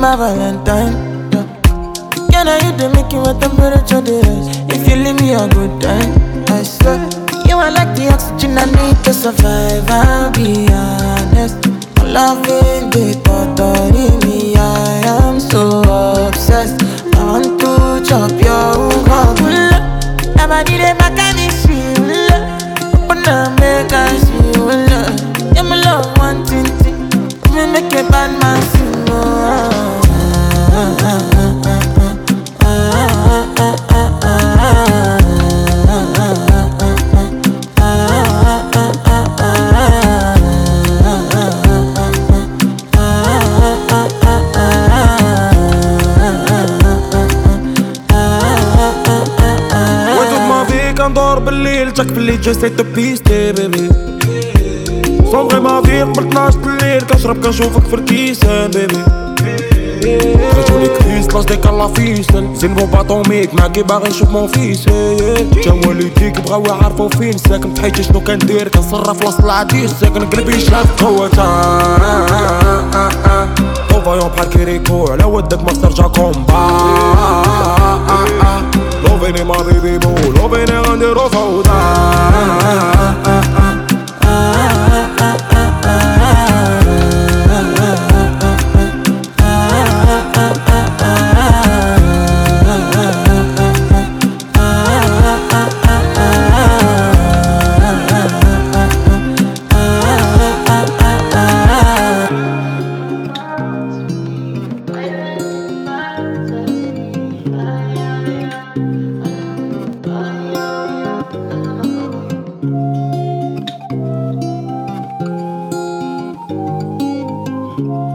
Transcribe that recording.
my Valentine. Yeah. Can I hit the making with temperature days? If you leave me a good time, I swear. You are like the oxygen I need to survive. I'll be honest. My loving the totori me. I am so obsessed. I want to chop your heart. Never did it back and it's real. Open up, make us feel. Yeah, my love one thing. Me make a bad man sing. كندور بالليل جاك باللي جاي تو بيستي بيبي صونغي ما في قبل 12 الليل كنشرب كنشوفك في الكيسان بيبي رجولي كريس لاش ديك الله فيسن زين بو باطوميك معاكي باغي نشوف مون فيس تا والديك بغاو يعرفو فين ساكن بحياتي شنو كندير كنصرف في وسط العديس ساكن قلبي شاف قوتا طوفايون بحال كيريكو على ودك ما ترجع كومبا لوفيني ما بيبي بو لوفيني غنديرو فوضى Thank